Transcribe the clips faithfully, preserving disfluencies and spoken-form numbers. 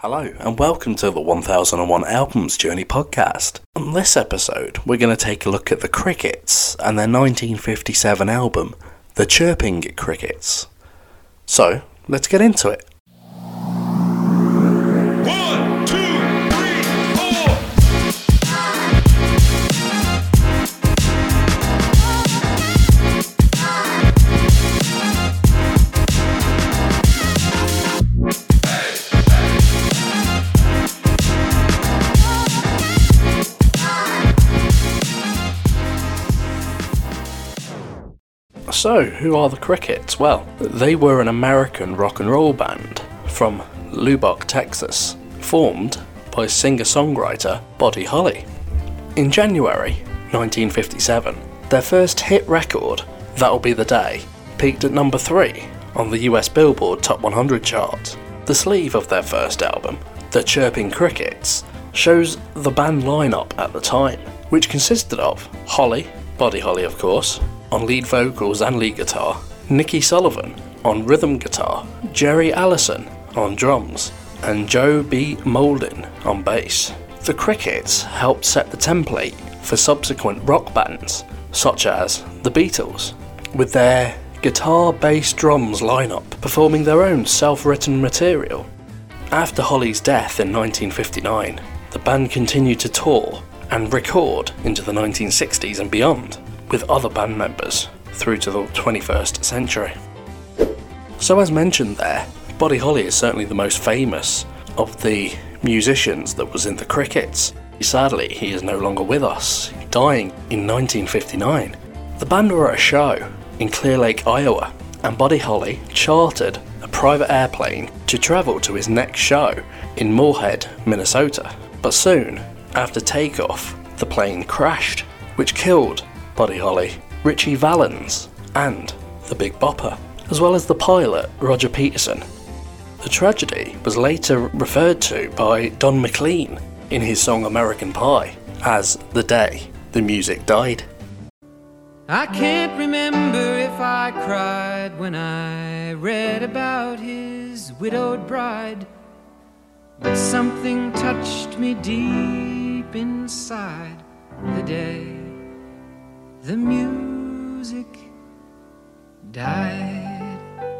Hello and welcome to the one thousand one Albums Journey podcast. On this episode, we're going to take a look at the Crickets and their nineteen fifty-seven album, The Chirping Crickets. So, let's get into it. One, two, three, four. So, who are the Crickets? Well, they were an American rock and roll band from Lubbock, Texas, formed by singer-songwriter Buddy Holly. In January nineteen fifty-seven, their first hit record, That'll Be the Day, peaked at number three on the U S Billboard Top one hundred chart. The sleeve of their first album, The Chirping Crickets, shows the band lineup at the time, which consisted of Holly, Buddy Holly of course, on lead vocals and lead guitar, Nicky Sullivan on rhythm guitar, Jerry Allison on drums, and Joe B. Molden on bass. The Crickets helped set the template for subsequent rock bands, such as the Beatles, with their guitar, bass, drums lineup performing their own self-written material. After Holly's death in nineteen fifty-nine, the band continued to tour and record into the nineteen sixties and beyond, with other band members through to the twenty-first century. So as mentioned there, Buddy Holly is certainly the most famous of the musicians that was in the Crickets. Sadly, he is no longer with us, dying in nineteen fifty-nine. The band were at a show in Clear Lake, Iowa, and Buddy Holly chartered a private airplane to travel to his next show in Moorhead, Minnesota. But soon, after takeoff, the plane crashed, which killed Buddy Holly, Ritchie Valens, and the Big Bopper, as well as the pilot Roger Peterson. The tragedy was later referred to by Don McLean in his song American Pie as the day the music died. I can't remember if I cried when I read about his widowed bride, but something touched me deep inside the day the music died.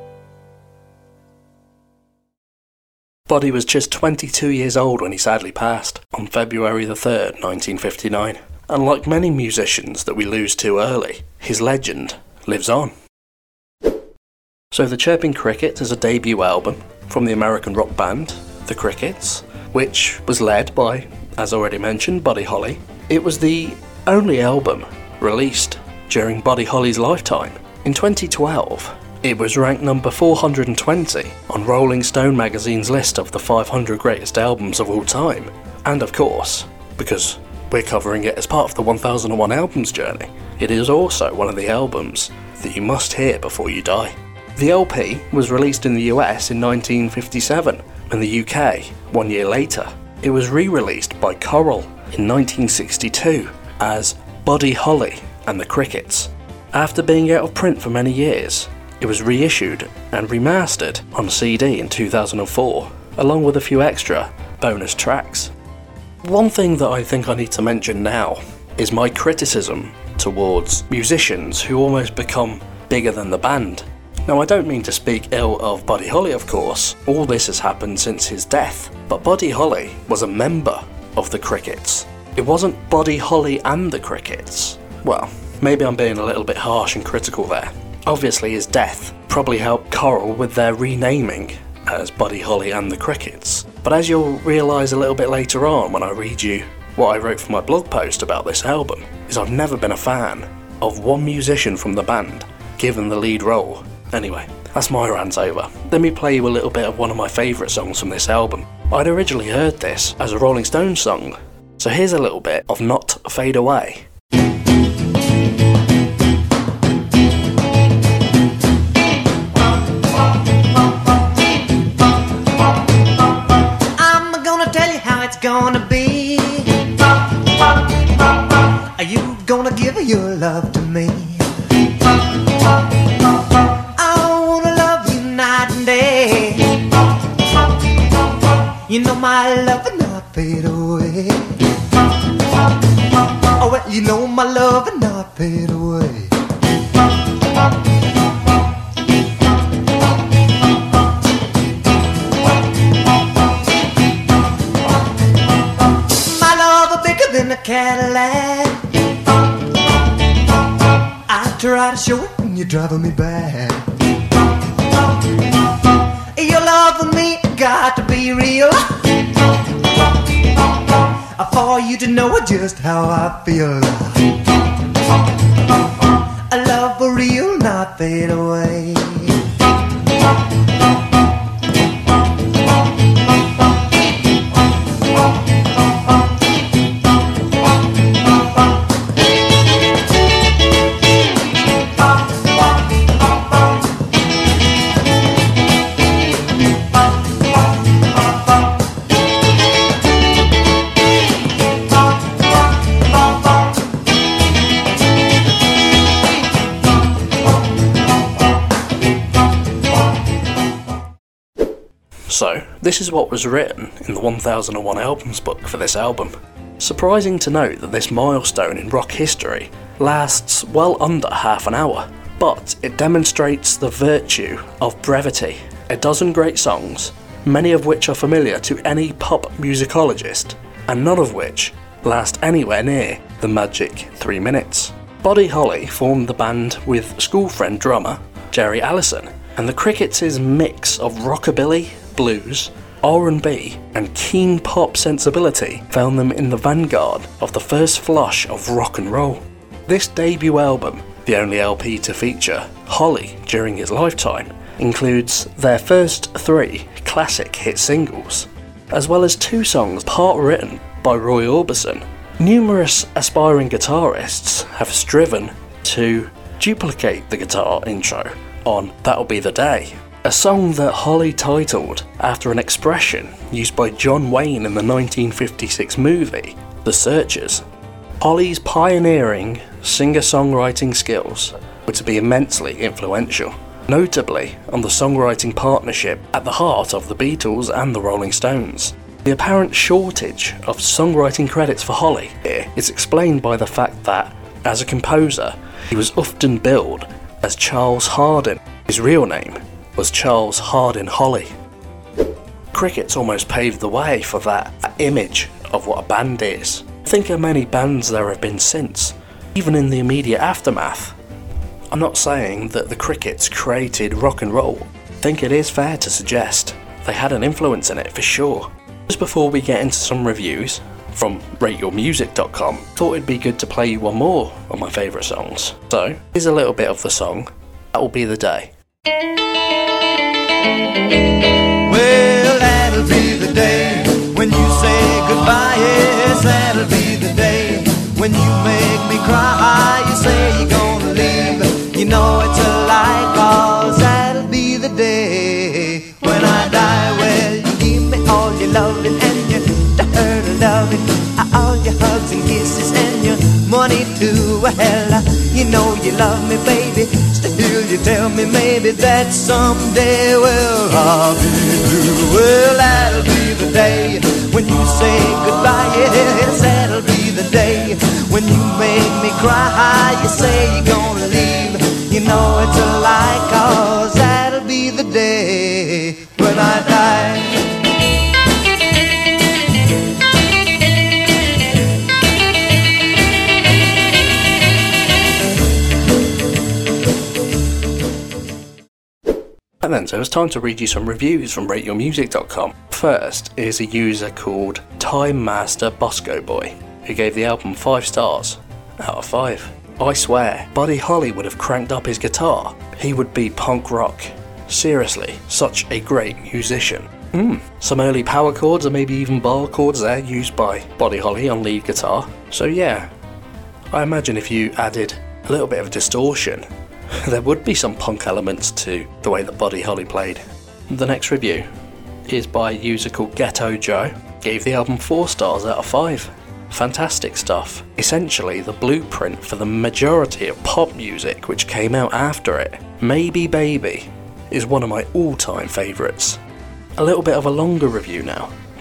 Buddy was just twenty-two years old when he sadly passed on February the third, nineteen fifty-nine. And like many musicians that we lose too early, his legend lives on. So The Chirping Crickets is a debut album from the American rock band, The Crickets, which was led by, as already mentioned, Buddy Holly. It was the only album released during Buddy Holly's lifetime. In twenty twelve, it was ranked number four hundred twenty on Rolling Stone magazine's list of the five hundred greatest albums of all time. And of course, because we're covering it as part of the one thousand one Albums Journey, it is also one of the albums that you must hear before you die. The L P was released in the U S in nineteen fifty-seven, and the U K one year later. It was re-released by Coral in nineteen sixty-two as Buddy Holly and the Crickets. After being out of print for many years, it was reissued and remastered on C D in two thousand four, along with a few extra bonus tracks. One thing that I think I need to mention now is my criticism towards musicians who almost become bigger than the band. Now, I don't mean to speak ill of Buddy Holly, of course. All this has happened since his death, but Buddy Holly was a member of the Crickets. It wasn't Buddy Holly and the Crickets. Well, maybe I'm being a little bit harsh and critical there. Obviously his death probably helped Coral with their renaming as Buddy Holly and the Crickets. But as you'll realise a little bit later on when I read you what I wrote for my blog post about this album, is I've never been a fan of one musician from the band given the lead role. Anyway, that's my rant over. Let me play you a little bit of one of my favourite songs from this album. I'd originally heard this as a Rolling Stones song, so here's a little bit of Not Fade Away. I'm gonna tell you how it's gonna be. Are you gonna give your love to me? I wanna love you night and day. You know my love will not fade away. Oh, well, you know my love will not fade away. My love is bigger than a Cadillac. I try to show it when you're driving me back. Your love with me got to be real, for you to know just how I feel. A love for real, not fade away. So, this is what was written in the one thousand and one Albums book for this album. Surprising to note that this milestone in rock history lasts well under half an hour, but it demonstrates the virtue of brevity. A dozen great songs, many of which are familiar to any pop musicologist, and none of which last anywhere near the magic three minutes. Buddy Holly formed the band with school friend drummer Jerry Allison, and the Crickets' mix of rockabilly, blues, R and B and keen pop sensibility found them in the vanguard of the first flush of rock and roll. This debut album, the only L P to feature Holly during his lifetime, includes their first three classic hit singles, as well as two songs part written by Roy Orbison. Numerous aspiring guitarists have striven to duplicate the guitar intro on That'll Be the Day, a song that Holly titled after an expression used by John Wayne in the nineteen fifty-six movie The Searchers. Holly's pioneering singer-songwriting skills were to be immensely influential, notably on the songwriting partnership at the heart of the Beatles and the Rolling Stones. The apparent shortage of songwriting credits for Holly here is explained by the fact that, as a composer, he was often billed as Charles Hardin. His real name was Charles Hardin Holly. Crickets almost paved the way for that image of what a band is. Think how many bands there have been since, even in the immediate aftermath. I'm not saying that the Crickets created rock and roll. I think it is fair to suggest they had an influence in it for sure. Just before we get into some reviews from rate your music dot com, thought it'd be good to play you one more of my favourite songs. So, here's a little bit of the song, That'll Be the Day. Well, that'll be the day when you say goodbye. Yes, that'll be the day when you make me cry. You say you're gonna leave, you know it's a lie, 'cause that'll be the day when I die. Well, you give me all your loving and your dirty loving, all your hugs and kisses and your money too. Well, you know you love me, baby. Still you tell me maybe that someday, well, I'll be blue. Well, that'll be the day when you say goodbye. Yes, that'll be the day when you make me cry. You say you're gonna leave, you know it's a lie, 'cause that'll be the day when I die. And then, so it's time to read you some reviews from rate your music dot com. First is a user called Time Master Bosco Boy, who gave the album five stars out of five. I swear, Buddy Holly would have cranked up his guitar. He would be punk rock. Seriously, such a great musician. Mm. Some early power chords or maybe even bar chords there used by Buddy Holly on lead guitar. So yeah, I imagine if you added a little bit of distortion, there would be some punk elements to the way that Buddy Holly played. The next review is by a user called Ghetto Joe. Gave the album four stars out of five. Fantastic stuff. Essentially the blueprint for the majority of pop music which came out after it. Maybe Baby is one of my all-time favourites. A little bit of a longer review now,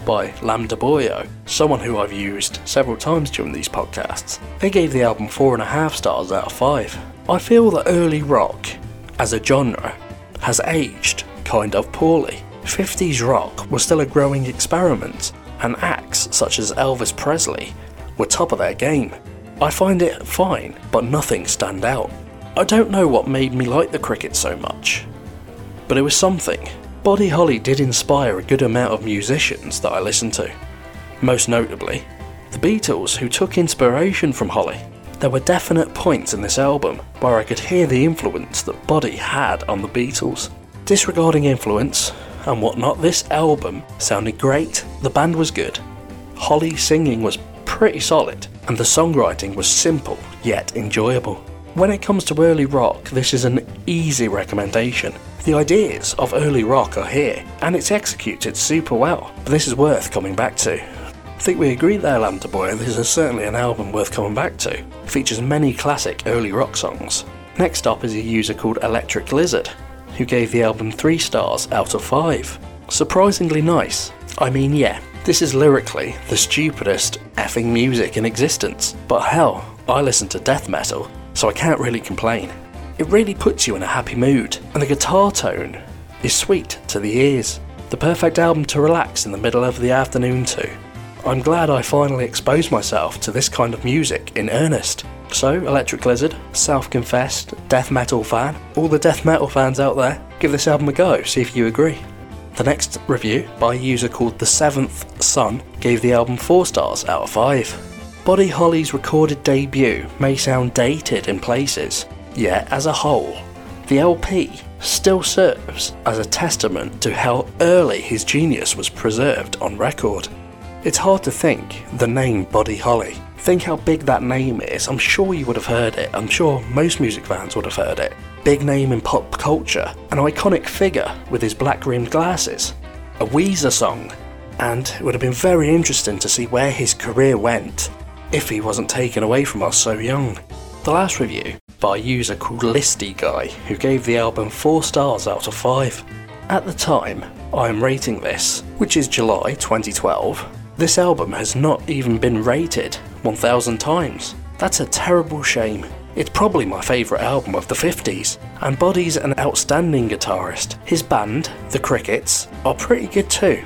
by Lambda Boyo, someone who I've used several times during these podcasts. They gave the album four and a half stars out of five. I feel that early rock, as a genre, has aged kind of poorly. fifties rock was still a growing experiment, and acts such as Elvis Presley were top of their game. I find it fine, but nothing stand out. I don't know what made me like the Crickets so much, but it was something. Buddy Holly did inspire a good amount of musicians that I listened to. Most notably, the Beatles, who took inspiration from Holly. There were definite points in this album where I could hear the influence that Buddy had on the Beatles. Disregarding influence and whatnot, this album sounded great, the band was good, Holly's singing was pretty solid, and the songwriting was simple yet enjoyable. When it comes to early rock, this is an easy recommendation. The ideas of early rock are here, and it's executed super well, but this is worth coming back to. I think we agree there, Lambda Boy, this is certainly an album worth coming back to. It features many classic early rock songs. Next up is a user called Electric Lizard, who gave the album three stars out of five. Surprisingly nice. I mean, yeah, this is lyrically the stupidest effing music in existence, but hell, I listen to death metal, so I can't really complain. It really puts you in a happy mood, and the guitar tone is sweet to the ears. The perfect album to relax in the middle of the afternoon to. I'm glad I finally exposed myself to this kind of music in earnest. So, Electric Lizard, self-confessed death metal fan, all the death metal fans out there, give this album a go, see if you agree. The next review, by a user called The Seventh Son, gave the album four stars out of five. Buddy Holly's recorded debut may sound dated in places, yet as a whole, the L P still serves as a testament to how early his genius was preserved on record. It's hard to think the name Buddy Holly. Think how big that name is. I'm sure you would have heard it. I'm sure most music fans would have heard it. Big name in pop culture, an iconic figure with his black-rimmed glasses, a Weezer song, and it would have been very interesting to see where his career went if he wasn't taken away from us so young. The last review, by a user called Listy Guy, who gave the album four stars out of five. At the time I am rating this, which is July twenty twelve, this album has not even been rated one thousand times. That's a terrible shame. It's probably my favourite album of the fifties, and Buddy's an outstanding guitarist. His band, the Crickets, are pretty good too.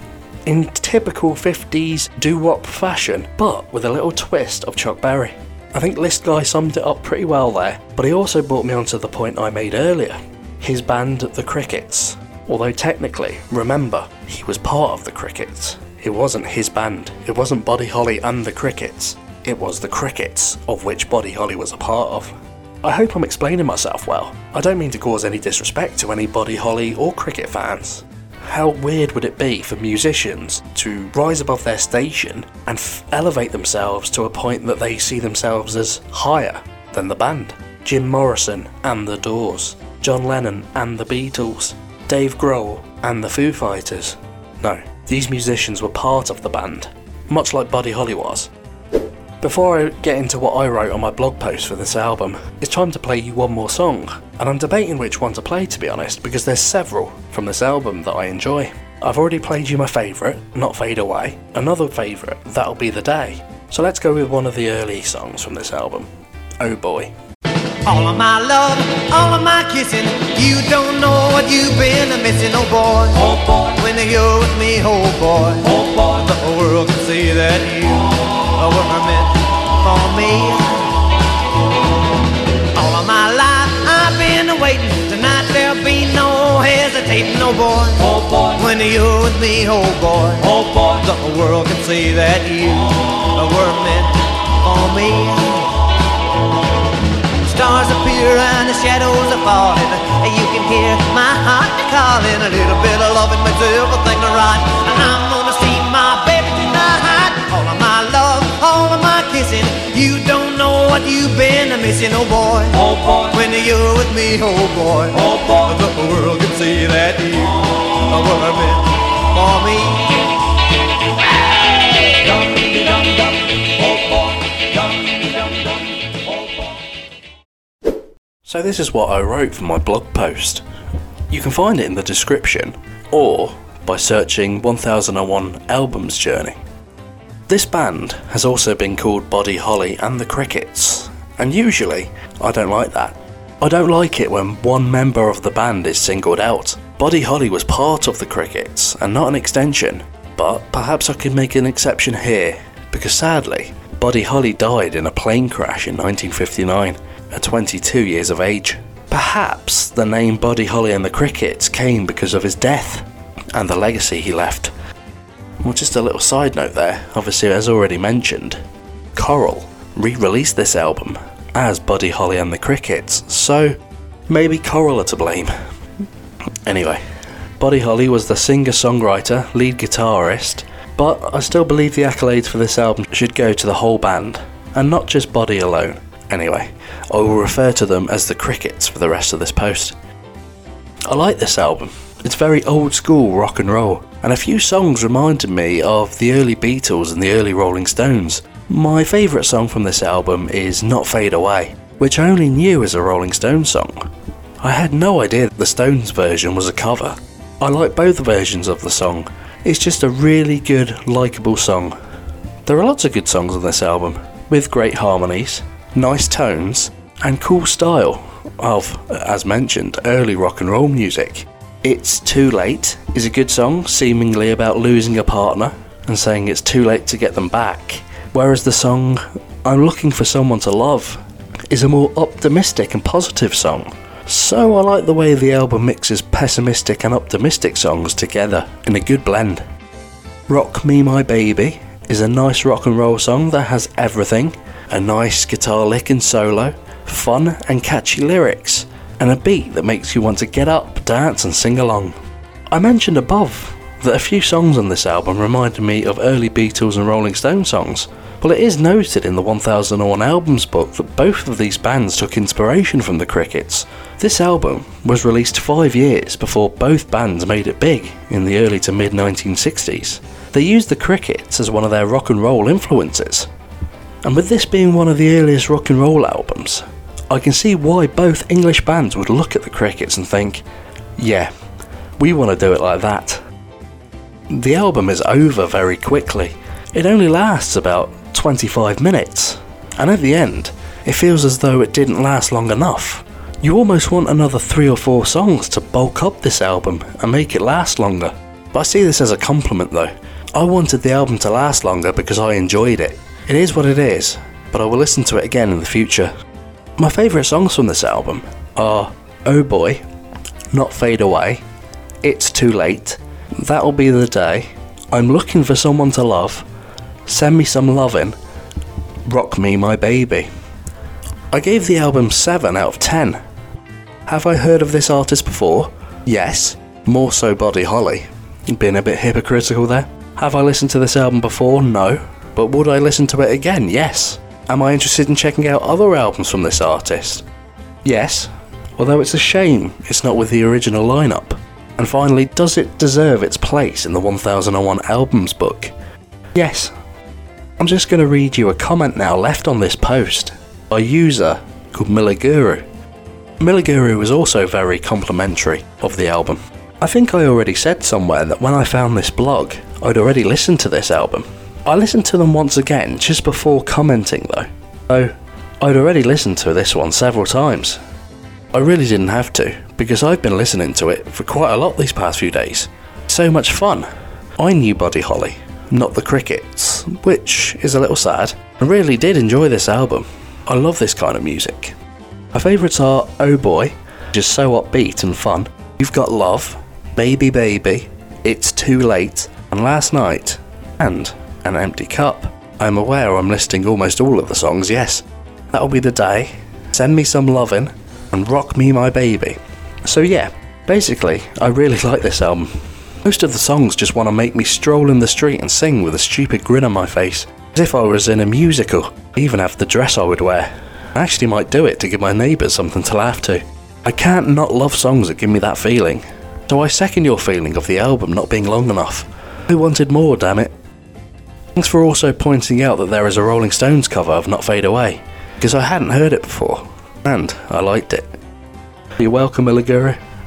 In typical fifties doo-wop fashion, but with a little twist of Chuck Berry. I think List Guy summed it up pretty well there, but he also brought me onto the point I made earlier. His band, the Crickets. Although technically, remember, he was part of the Crickets. It wasn't his band. It wasn't Buddy Holly and the Crickets. It was the Crickets, of which Buddy Holly was a part of. I hope I'm explaining myself well. I don't mean to cause any disrespect to any Buddy Holly or Cricket fans. How weird would it be for musicians to rise above their station and f- elevate themselves to a point that they see themselves as higher than the band? Jim Morrison and the Doors, John Lennon and the Beatles, Dave Grohl and the Foo Fighters. No, these musicians were part of the band, much like Buddy Holly was. Before I get into what I wrote on my blog post for this album, it's time to play you one more song, and I'm debating which one to play, to be honest, because there's several from this album that I enjoy. I've already played you my favourite, Not Fade Away, another favourite, That'll Be the Day, so let's go with one of the early songs from this album, Oh Boy. All of my love, all of my kissing, you don't know what you've been missing, oh boy. Oh boy. When you're with me, oh boy. Oh boy. The whole world can see that you were meant for me. All of my life I've been waiting. Tonight there'll be no hesitating, oh boy. Oh boy. When you're with me, oh boy. Oh boy. The whole world can see that you were meant for me. Stars appear and the shadows are falling. You can hear my heart calling. A little bit of loving makes everything right. And I'm gonna see my baby tonight. All of my love, all of my kissing, you don't know what you've been missing, oh boy. Oh boy. When you're with me, oh boy. Oh boy. The world can see that you were meant for me. Dum dum dum, oh boy. Dum dum dum. So this is what I wrote for my blog post. You can find it in the description, or by searching one thousand one Albums Journey. This band has also been called Buddy Holly and the Crickets, and usually I don't like that. I don't like it when one member of the band is singled out. Buddy Holly was part of the Crickets and not an extension, but perhaps I could make an exception here, because sadly, Buddy Holly died in a plane crash in nineteen fifty-nine at twenty-two years of age. Perhaps the name Buddy Holly and the Crickets came because of his death and the legacy he left. Well, just a little side note there, obviously as already mentioned, Coral re-released this album as Buddy Holly and the Crickets, so maybe Coral are to blame. Anyway, Buddy Holly was the singer-songwriter, lead guitarist, but I still believe the accolades for this album should go to the whole band, and not just Buddy alone. Anyway, I will refer to them as the Crickets for the rest of this post. I like this album. It's very old school rock and roll, and a few songs reminded me of the early Beatles and the early Rolling Stones. My favourite song from this album is Not Fade Away, which I only knew as a Rolling Stones song. I had no idea that the Stones version was a cover. I like both versions of the song. It's just a really good, likeable song. There are lots of good songs on this album, with great harmonies, nice tones, and cool style of, as mentioned, early rock and roll music. It's Too Late is a good song, seemingly about losing a partner and saying it's too late to get them back, whereas the song I'm Looking for Someone to Love is a more optimistic and positive song. So I like the way the album mixes pessimistic and optimistic songs together in a good blend. Rock Me My Baby is a nice rock and roll song that has everything, a nice guitar lick and solo, fun and catchy lyrics, and a beat that makes you want to get up, dance and sing along. I mentioned above that a few songs on this album reminded me of early Beatles and Rolling Stone songs. Well, it is noted in the one thousand one Albums book that both of these bands took inspiration from the Crickets. This album was released five years before both bands made it big in the early to mid nineteen sixties. They used the Crickets as one of their rock and roll influences. And with this being one of the earliest rock and roll albums, I can see why both English bands would look at the Crickets and think, yeah, we want to do it like that. The album is over very quickly. It only lasts about twenty-five minutes, and at the end, it feels as though it didn't last long enough. You almost want another three or four songs to bulk up this album and make it last longer. But I see this as a compliment though. I wanted the album to last longer because I enjoyed it. It is what it is, but I will listen to it again in the future. My favourite songs from this album are Oh Boy, Not Fade Away, It's Too Late, That'll Be the Day, I'm Looking for Someone to Love, Send Me Some Lovin', Rock Me My Baby. I gave the album seven out of ten. Have I heard of this artist before? Yes, more so Buddy Holly. Been a bit hypocritical there. Have I listened to this album before? No. But would I listen to it again? Yes. Am I interested in checking out other albums from this artist? Yes, although it's a shame it's not with the original lineup. And finally, does it deserve its place in the one thousand one Albums book? Yes. I'm just going to read you a comment now left on this post by a user called Milaguru. Milaguru was also very complimentary of the album. I think I already said somewhere that when I found this blog, I'd already listened to this album. I listened to them once again just before commenting though, so I'd already listened to this one several times. I really didn't have to, because I've been listening to it for quite a lot these past few days. So much fun. I knew Buddy Holly, not the Crickets, which is a little sad. I really did enjoy this album. I love this kind of music. My favourites are Oh Boy, which is so upbeat and fun. You've Got Love, Baby Baby, It's Too Late, and Last Night, and An Empty Cup. I'm aware I'm listing almost all of the songs, yes. That'll Be the Day, Send Me Some Lovin', and Rock Me My Baby. So yeah, basically, I really like this album. Most of the songs just want to make me stroll in the street and sing with a stupid grin on my face, as if I was in a musical. I even have the dress I would wear. I actually might do it to give my neighbours something to laugh to. I can't not love songs that give me that feeling. So I second your feeling of the album not being long enough. I wanted more, damn it. Thanks for also pointing out that there is a Rolling Stones cover of Not Fade Away, because I hadn't heard it before, and I liked it. You're welcome, Milaguru.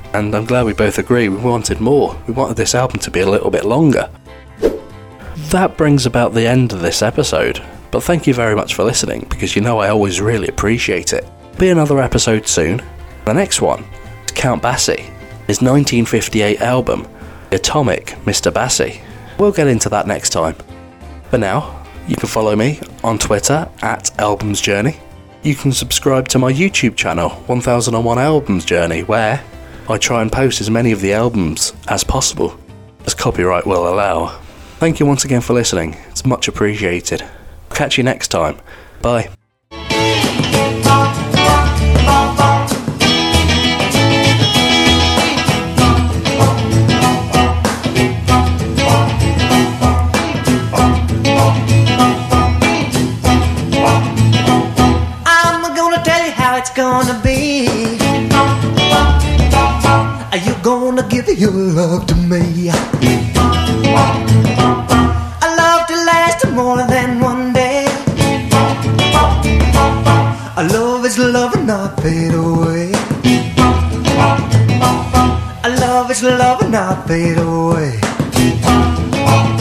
and I'm glad we both agree we wanted more. We wanted this album to be a little bit longer. That brings about the end of this episode, but thank you very much for listening, because you know I always really appreciate it. Be another episode soon. The next one is Count Basie, his nineteen fifty-eight album, Atomic Mister Basie. We'll get into that next time. For now, you can follow me on Twitter at Albums Journey. You can subscribe to my YouTube channel, one thousand one Albums Journey, where I try and post as many of the albums as possible, as copyright will allow. Thank you once again for listening, it's much appreciated. I'll catch you next time. Bye. I'm gonna tell you how it's gonna be. Are you gonna give your love to me? A love to last more than one day. A love is love and not fade away. A love is love and not fade away.